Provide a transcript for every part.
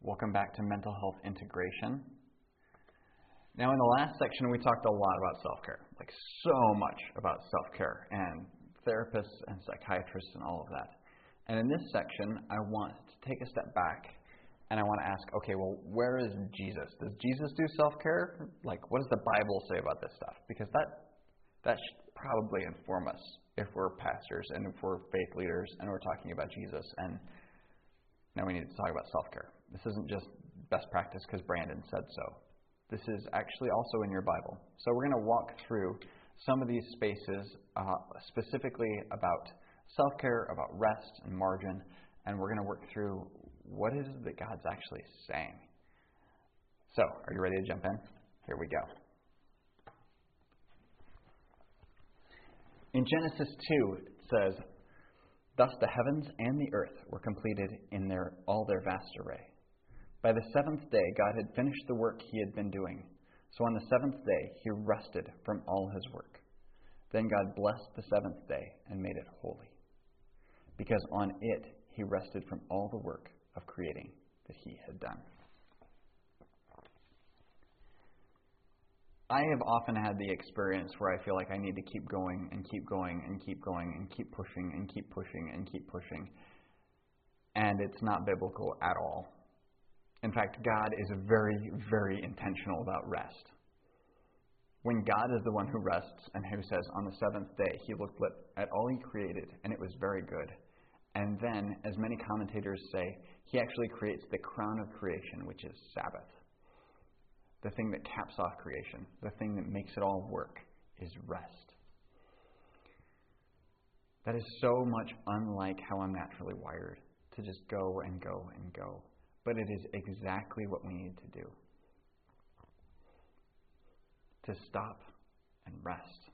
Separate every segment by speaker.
Speaker 1: Welcome back to Mental Health Integration. Now, in the last section, we talked a lot about self-care, like so much about self-care and therapists and psychiatrists and all of that. And in this section, I want to take a step back and I want to ask, okay, well, where is Jesus? Does Jesus do self-care? Like, what does the Bible say about this stuff? Because that should probably inform us if we're pastors and if we're faith leaders and we're talking about Jesus. And now we need to talk about self-care. This isn't just best practice because Brandon said so. This is actually also in your Bible. So we're going to walk through some of these spaces, specifically about self-care, about rest and margin, and we're going to work through what is it that God's actually saying. So, are you ready to jump in? Here we go. In Genesis 2, it says, "Thus the heavens and the earth were completed in all their vast array. By the seventh day, God had finished the work he had been doing. So on the seventh day, he rested from all his work. Then God blessed the seventh day and made it holy, because on it he rested from all the work of creating that he had done." I have often had the experience where I feel like I need to keep going and keep going and keep going and keep pushing and keep pushing and keep pushing. And it's not biblical at all. In fact, God is very, very intentional about rest. When God is the one who rests and who says on the seventh day he looked at all he created and it was very good. And then, as many commentators say, he actually creates the crown of creation, which is Sabbath. The thing that caps off creation, the thing that makes it all work, is rest. That is so much unlike how I'm naturally wired, to just go and go and go. But it is exactly what we need to do. To stop and rest.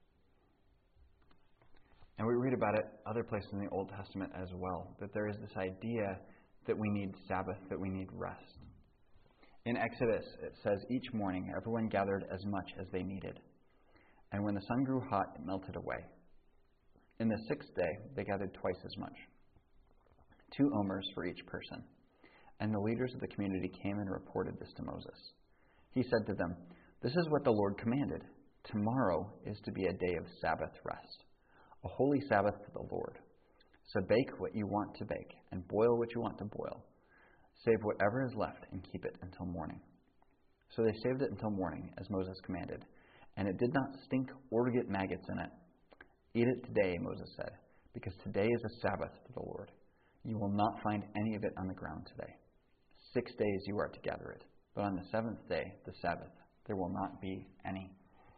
Speaker 1: And we read about it other places in the Old Testament as well, that there is this idea that we need Sabbath, that we need rest. In Exodus, it says, "Each morning everyone gathered as much as they needed. And when the sun grew hot, it melted away. In the sixth day, they gathered twice as much, 2 omers for each person. And the leaders of the community came and reported this to Moses. He said to them, 'This is what the Lord commanded. Tomorrow is to be a day of Sabbath rest, a holy Sabbath to the Lord. So bake what you want to bake and boil what you want to boil. Save whatever is left and keep it until morning.' So they saved it until morning, as Moses commanded, and it did not stink or get maggots in it. 'Eat it today,' Moses said, 'because today is a Sabbath to the Lord. You will not find any of it on the ground today. 6 days you are to gather it, but on the seventh day, the Sabbath, there will not be any.'"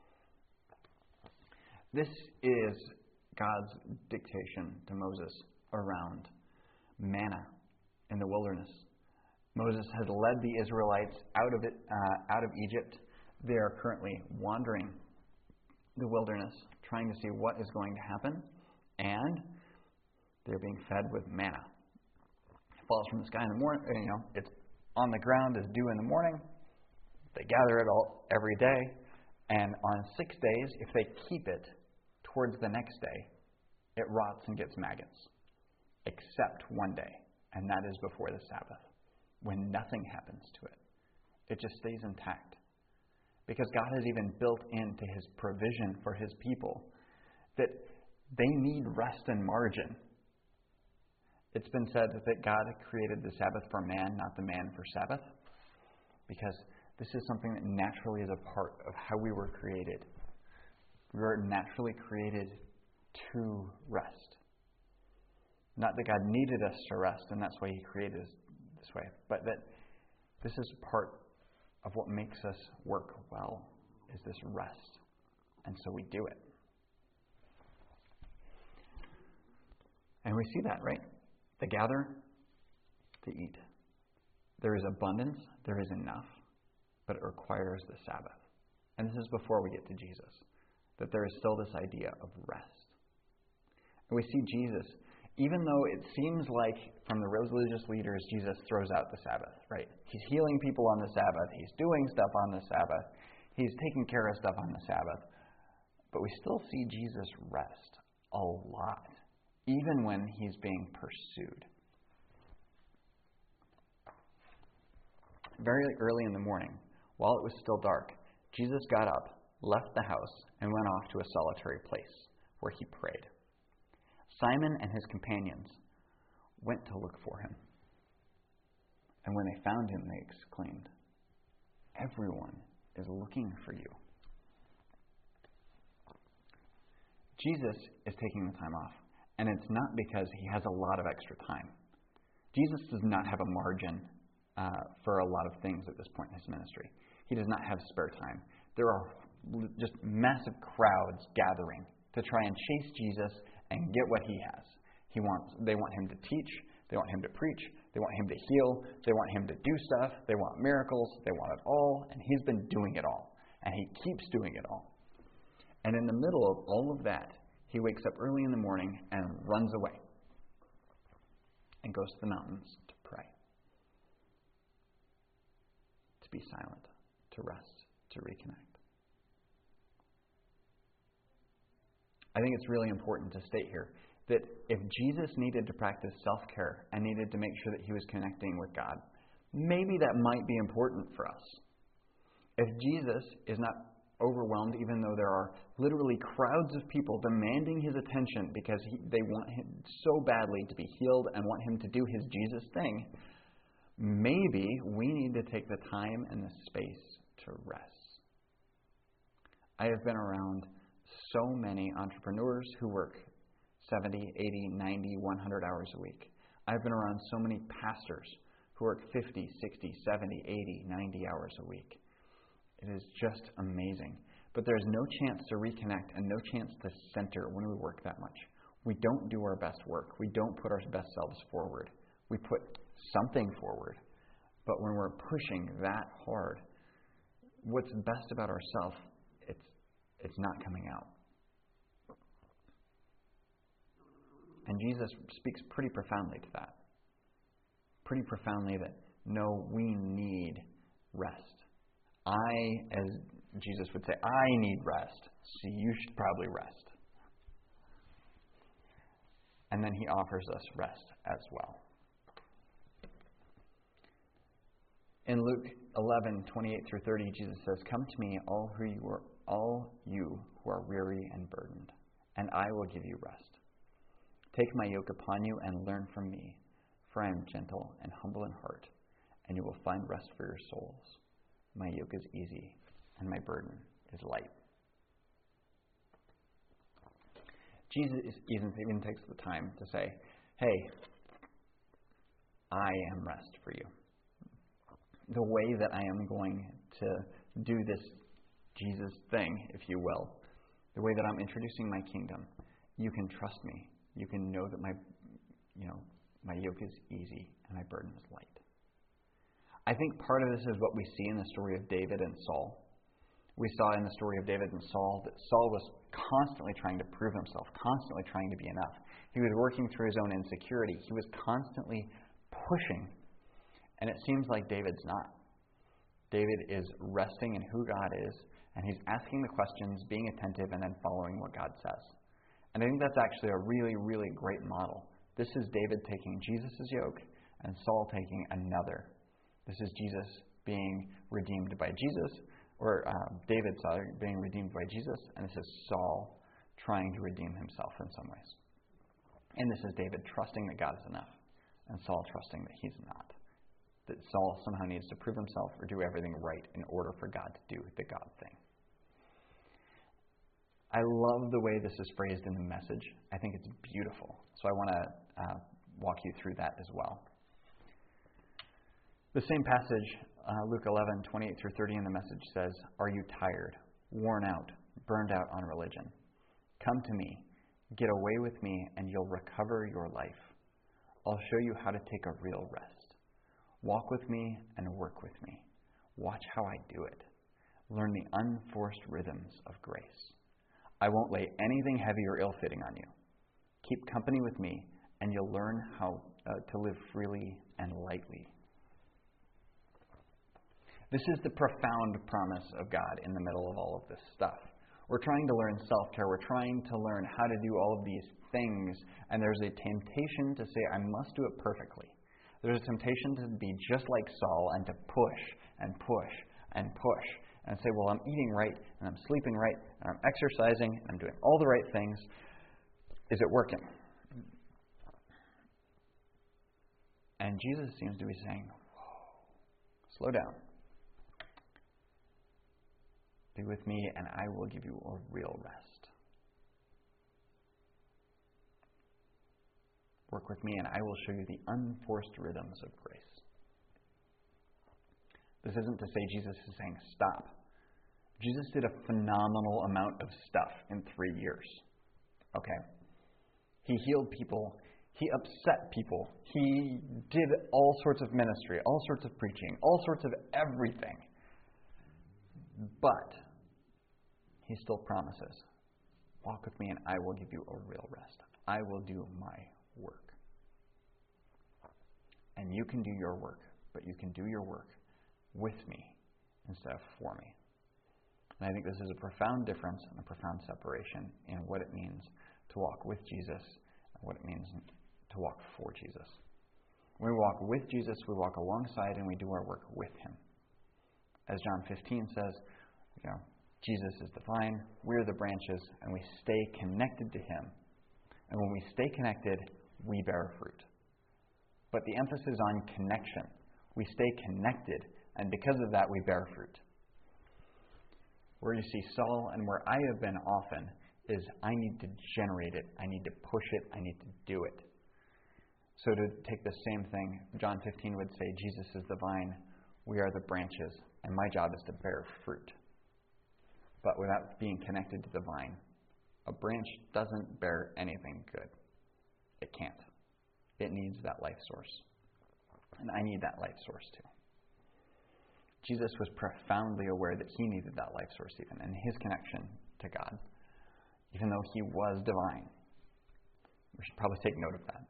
Speaker 1: This is God's dictation to Moses around manna in the wilderness. Moses has led the Israelites out of Egypt. They are currently wandering the wilderness, trying to see what is going to happen, and they're being fed with manna. It falls from the sky in the morning. It's on the ground as dew in the morning. They gather it all every day, and on 6 days, if they keep it towards the next day, it rots and gets maggots, except one day, and that is before the Sabbath, when nothing happens to it. It just stays intact. Because God has even built into his provision for his people that they need rest and margin. It's been said that God created the Sabbath for man, not the man for Sabbath, because this is something that naturally is a part of how we were created. We were naturally created to rest. Not that God needed us to rest, and that's why he created us this way, but that this is part of what makes us work well, is this rest. And so we do it. And we see that, right? They gather to eat. There is abundance, there is enough, but it requires the Sabbath. And this is before we get to Jesus, that there is still this idea of rest. And we see Jesus, even though it seems like from the religious leaders, Jesus throws out the Sabbath, right? He's healing people on the Sabbath, he's doing stuff on the Sabbath, he's taking care of stuff on the Sabbath. But we still see Jesus rest a lot, even when he's being pursued. very early in the morning, while it was still dark, Jesus got up, left the house, and went off to a solitary place where he prayed. Simon and his companions went to look for him. And when they found him, they exclaimed, "Everyone is looking for you." Jesus is taking the time off, and it's not because he has a lot of extra time. Jesus does not have a margin for a lot of things at this point in his ministry. He does not have spare time. There are just massive crowds gathering to try and chase Jesus and get what he has. They want him to teach. They want him to preach. They want him to heal. They want him to do stuff. They want miracles. They want it all. And he's been doing it all. And he keeps doing it all. And in the middle of all of that, he wakes up early in the morning and runs away and goes to the mountains to pray, to be silent, to rest, to reconnect. I think it's really important to state here that if Jesus needed to practice self-care and needed to make sure that he was connecting with God, maybe that might be important for us. If Jesus is not overwhelmed, even though there are literally crowds of people demanding his attention because they want him so badly to be healed and want him to do his Jesus thing, maybe we need to take the time and the space to rest. I have been around so many entrepreneurs who work 70, 80, 90, 100 hours a week. I've been around so many pastors who work 50, 60, 70, 80, 90 hours a week. It is just amazing. But there's no chance to reconnect and no chance to center when we work that much. We don't do our best work. We don't put our best selves forward. We put something forward. But when we're pushing that hard, what's best about ourselves, it's not coming out. And Jesus speaks pretty profoundly to that. Pretty profoundly that, no, we need rest. As Jesus would say, I need rest, so you should probably rest. And then he offers us rest as well. In Luke 11:28-30, Jesus says, "Come to me, all you who are weary and burdened, and I will give you rest. Take my yoke upon you and learn from me, for I am gentle and humble in heart, and you will find rest for your souls. My yoke is easy, and my burden is light." Jesus even takes the time to say, hey, I am rest for you. The way that I am going to do this Jesus thing, if you will, the way that I'm introducing my kingdom, you can trust me. You can know that my yoke is easy and my burden is light. I think part of this is what we see in the story of David and Saul. We saw in the story of David and Saul that Saul was constantly trying to prove himself, constantly trying to be enough. He was working through his own insecurity. He was constantly pushing. And it seems like David's not. David is resting in who God is, and he's asking the questions, being attentive, and then following what God says. And I think that's actually a really, really great model. This is David taking Jesus' yoke and Saul taking another. This is Jesus being redeemed by Jesus, or David being redeemed by Jesus, and this is Saul trying to redeem himself in some ways. And this is David trusting that God is enough, and Saul trusting that he's not. That Saul somehow needs to prove himself or do everything right in order for God to do the God thing. I love the way this is phrased in the Message. I think it's beautiful. So I want to walk you through that as well. The same passage, Luke 11:28-30 in the Message says, "Are you tired, worn out, burned out on religion? Come to me, get away with me, and you'll recover your life. I'll show you how to take a real rest. Walk with me and work with me. Watch how I do it. Learn the unforced rhythms of grace. I won't lay anything heavy or ill-fitting on you. Keep company with me, and you'll learn how to live freely and lightly." This is the profound promise of God in the middle of all of this stuff. We're trying to learn self-care. We're trying to learn how to do all of these things, and there's a temptation to say, I must do it perfectly. There's a temptation to be just like Saul and to push and push and push and say, well, I'm eating right and I'm sleeping right and I'm exercising and I'm doing all the right things. Is it working? And Jesus seems to be saying, whoa, slow down. Be with me and I will give you a real rest. Work with me and I will show you the unforced rhythms of grace. This isn't to say Jesus is saying stop. Jesus did a phenomenal amount of stuff in 3 years. Okay? He healed people. He upset people. He did all sorts of ministry, all sorts of preaching, all sorts of everything. But he still promises, walk with me and I will give you a real rest. I will do my work. And you can do your work, but you can do your work with me instead of for me. And I think this is a profound difference and a profound separation in what it means to walk with Jesus and what it means to walk for Jesus. When we walk with Jesus, we walk alongside and we do our work with him. As John 15 says, Jesus is the vine, we're the branches, and we stay connected to him. And when we stay connected, we bear fruit. But the emphasis is on connection. We stay connected, and because of that, we bear fruit. Where you see Saul and where I have been often is I need to generate it, I need to push it, I need to do it. So to take the same thing, John 15 would say, Jesus is the vine, we are the branches, and my job is to bear fruit. But without being connected to the vine, a branch doesn't bear anything good. It can't. It needs that life source. And I need that life source too. Jesus was profoundly aware that he needed that life source even, and his connection to God, even though he was divine. We should probably take note of that.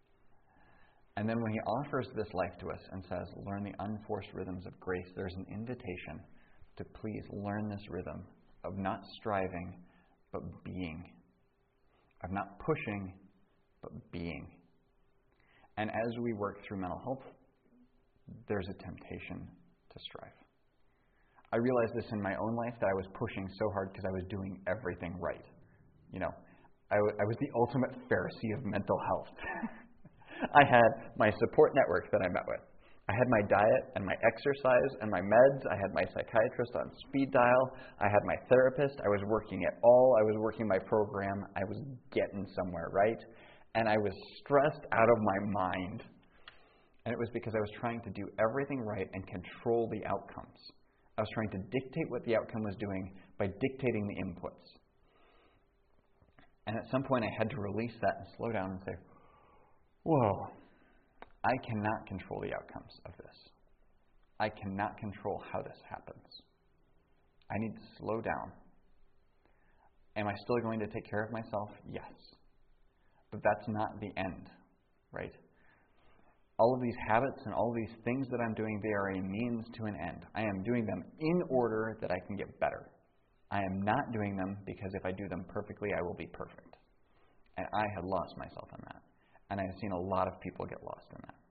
Speaker 1: And then when he offers this life to us and says, learn the unforced rhythms of grace, there's an invitation to please learn this rhythm of not striving, but being. Of not pushing, but being. And as we work through mental health, there's a temptation to strive. I realized this in my own life, that I was pushing so hard because I was doing everything right. I was the ultimate Pharisee of mental health. I had my support network that I met with. I had my diet and my exercise and my meds. I had my psychiatrist on speed dial. I had my therapist. I was working it all. I was working my program. I was getting somewhere, right? And I was stressed out of my mind. And it was because I was trying to do everything right and control the outcomes. I was trying to dictate what the outcome was doing by dictating the inputs. And at some point I had to release that and slow down and say, whoa, I cannot control the outcomes of this. I cannot control how this happens. I need to slow down. Am I still going to take care of myself? Yes. But that's not the end, right? All of these habits and all of these things that I'm doing, they are a means to an end. I am doing them in order that I can get better. I am not doing them because if I do them perfectly, I will be perfect. And I had lost myself in that. And I've seen a lot of people get lost in that.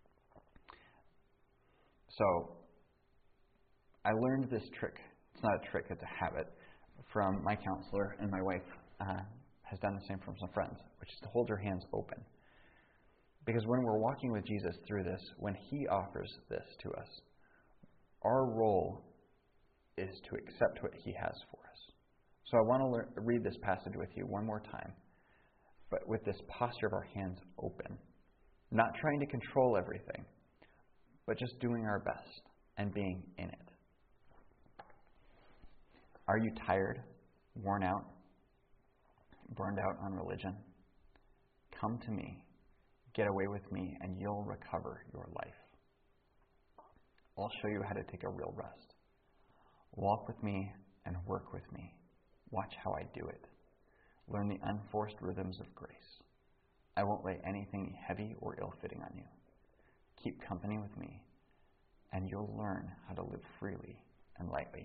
Speaker 1: So, I learned this trick. It's not a trick, it's a habit from my counselor, and my wife has done the same from some friends, which is to hold your hands open. Because when we're walking with Jesus through this, when he offers this to us, our role is to accept what he has for us. So I want to read this passage with you one more time, but with this posture of our hands open, not trying to control everything, but just doing our best and being in it. Are you tired, worn out, burned out on religion? Come to me, get away with me, and you'll recover your life. I'll show you how to take a real rest. Walk with me and work with me. Watch how I do it. Learn the unforced rhythms of grace. I won't lay anything heavy or ill-fitting on you. Keep company with me, and you'll learn how to live freely and lightly.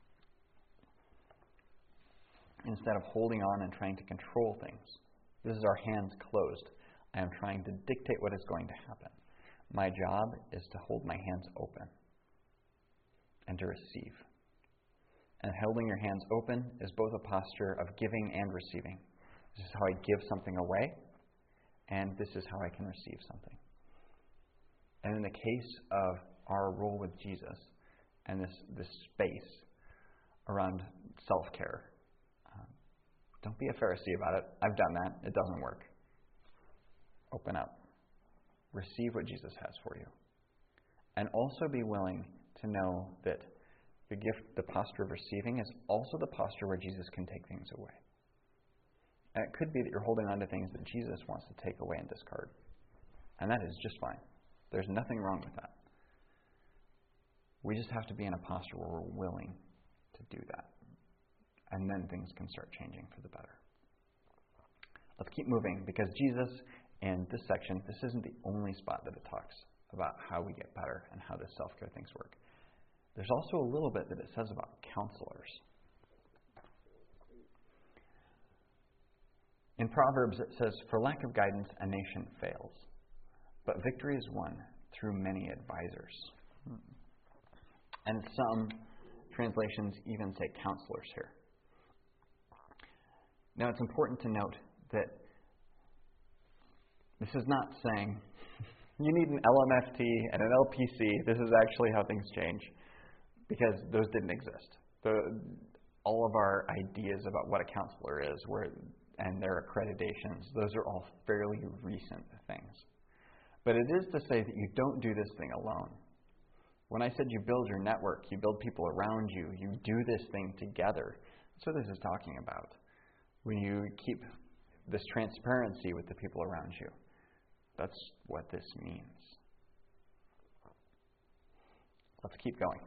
Speaker 1: Instead of holding on and trying to control things, this is our hands closed. I am trying to dictate what is going to happen. My job is to hold my hands open and to receive. And holding your hands open is both a posture of giving and receiving. This is how I give something away, and this is how I can receive something. And in the case of our role with Jesus and this space around self-care, don't be a Pharisee about it. I've done that. It doesn't work. Open up. Receive what Jesus has for you. And also be willing to know that the gift, the posture of receiving, is also the posture where Jesus can take things away. And it could be that you're holding on to things that Jesus wants to take away and discard. And that is just fine. There's nothing wrong with that. We just have to be in a posture where we're willing to do that. And then things can start changing for the better. Let's keep moving, because Jesus, in this section, this isn't the only spot that it talks about how we get better and how this self-care things work. There's also a little bit that it says about counselors. In Proverbs, it says, "For lack of guidance, a nation fails, but victory is won through many advisors." And some translations even say counselors here. Now, it's important to note that this is not saying you need an LMFT and an LPC. This is actually how things change, because those didn't exist. All of our ideas about what a counselor is and their accreditations, those are all fairly recent things. But it is to say that you don't do this thing alone. When I said you build your network, you build people around you, you do this thing together. That's what this is talking about. When you keep this transparency with the people around you, that's what this means. Let's keep going.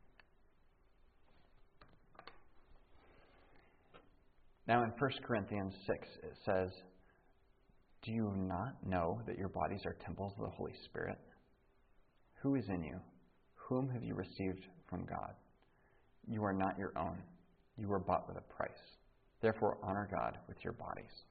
Speaker 1: Now in 1 Corinthians 6, it says, "Do you not know that your bodies are temples of the Holy Spirit? Who is in you? Whom have you received from God? You are not your own. You were bought with a price. Therefore, honor God with your bodies."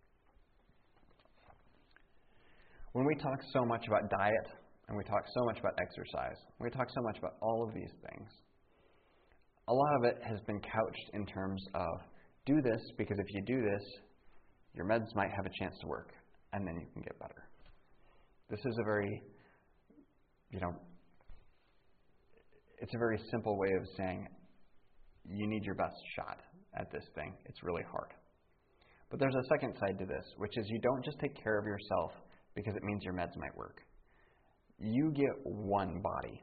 Speaker 1: When we talk so much about diet, and we talk so much about exercise, we talk so much about all of these things, a lot of it has been couched in terms of, do this, because if you do this, your meds might have a chance to work, and then you can get better. This is a very, it's a very simple way of saying, you need your best shot at this thing. It's really hard. But there's a second side to this, which is you don't just take care of yourself because it means your meds might work. You get one body.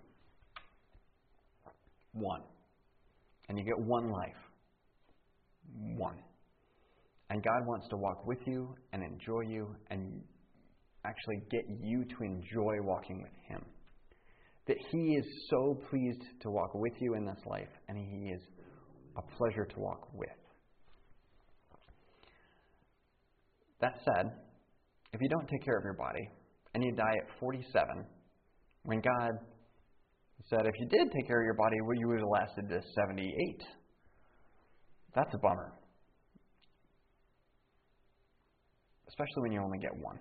Speaker 1: One. And you get one life. One. And God wants to walk with you and enjoy you and actually get you to enjoy walking with Him. That He is so pleased to walk with you in this life, and He is a pleasure to walk with. That said, if you don't take care of your body and you die at 47, when God said if you did take care of your body, well, you would have lasted to 78. That's a bummer. Especially when you only get one.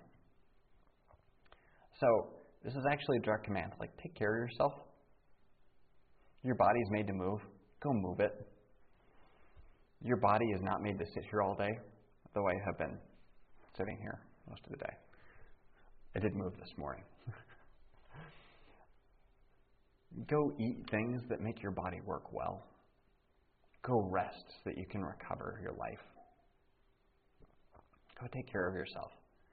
Speaker 1: So, this is actually a direct command. Like, take care of yourself. Your body is made to move. Go move it. Your body is not made to sit here all day, though I have been sitting here most of the day. I did move this morning. Go eat things that make your body work well. Go rest so that you can recover your life. Go take care of yourself.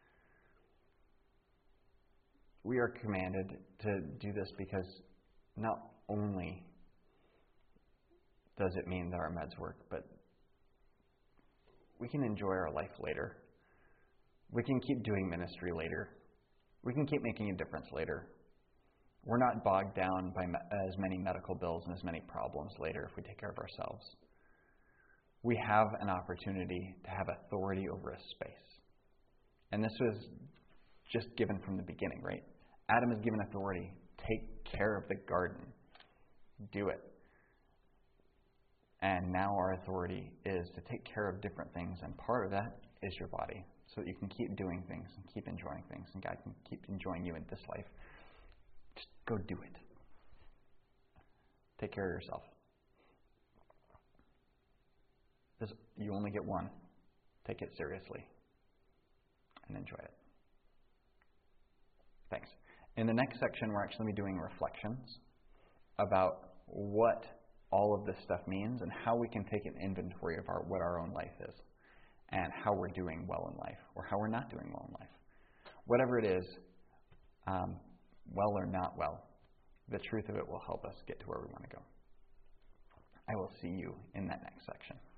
Speaker 1: We are commanded to do this because not only does it mean that our meds work, but we can enjoy our life later. We can keep doing ministry later. We can keep making a difference later. We're not bogged down by as many medical bills and as many problems later if we take care of ourselves. We have an opportunity to have authority over a space. And this was just given from the beginning, right? Adam is given authority. Take care of the garden. Do it. And now our authority is to take care of different things, and part of that is your body, so that you can keep doing things and keep enjoying things, and God can keep enjoying you in this life Go do it. Take care of yourself. You only get one. Take it seriously and enjoy it. Thanks. In the next section, we're actually going to be doing reflections about what all of this stuff means and how we can take an inventory of what our own life is and how we're doing well in life or how we're not doing well in life. Whatever it is, well or not well, the truth of it will help us get to where we want to go. I will see you in that next section.